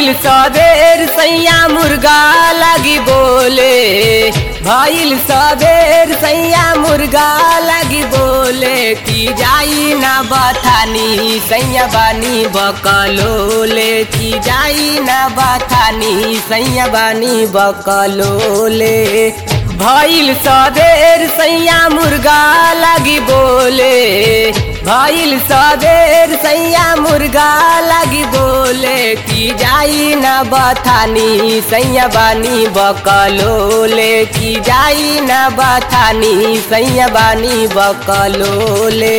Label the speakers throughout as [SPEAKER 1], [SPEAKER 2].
[SPEAKER 1] भइल सबेर सैया मुर्गा लगी बोले, भइल सबेर सैया मुर्गा लगी बोले की जाई ना बथानी सैया बानी बकलोले, की जाई ना बथानी सैया बानी बकलोले। भइल सबेर सैया मुर्गा लगी बोले, भइल सबेर सैया मुर्गा लगी बोले की जाई ना बथानी सैया बानी बकलोले, की जाई ना बथानी सैया बानी बकलोले।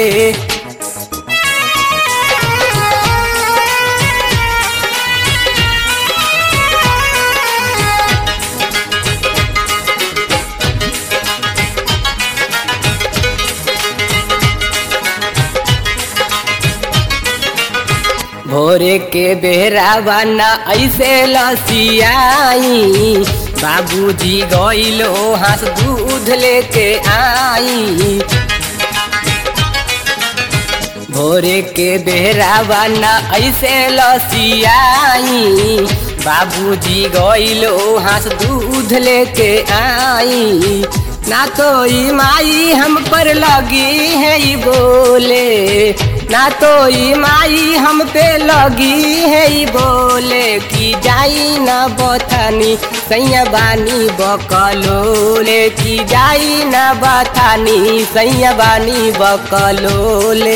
[SPEAKER 1] भोरे के बेरा बना ऐसे लसियाई, बाबूजी गइलो हाथ दूध लेके आई। भोरे के बेरा बना ऐसे लसियाई, बाबूजी गइलो हाथ दूध लेके आई। ना तो ई माई हम पर लगी है ई बोले, ना तो ई माई हम पे लगी है ई बोले की जाई ना बथानी सैया बानी बकलोले, की जाई ना बथानी सैया बानी बकलोले।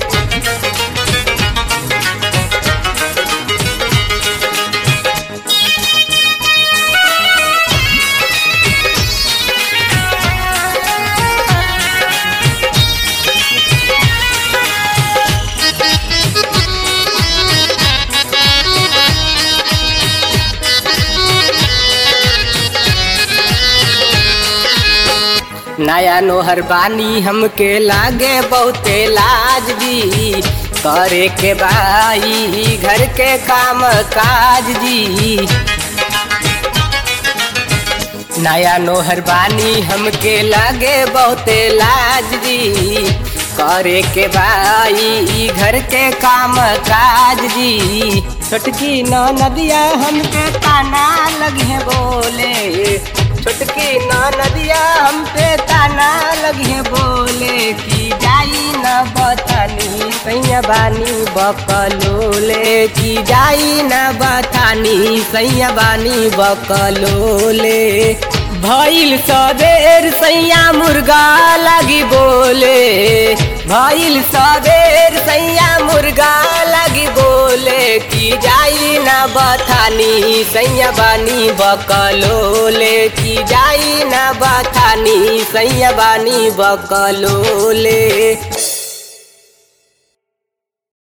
[SPEAKER 1] नया नोहर बानी हमके लागे बहुते लाज जी, करे के बाई घर के काम काज जी। नया नोहर बानी हमके लागे बहुते लाज जी, करे के बाई घर के काम काज जी। छोटकी नदिया हमके ताना लगे बोले, छोटकी नदिया हम पे ताना लगे बोले की जाई ना बथानी सैया बानी बकलोले, की जाई ना बथानी सैया बानी बकलोले। भइल सबेर सैया मुर्गा लगी बोले, भइल सबेर सैया मुर्गा लगी बोले की जाई ना बथानी सैया बानी बकलोले, की जाई ना बथानी सैया बानी बकलोले।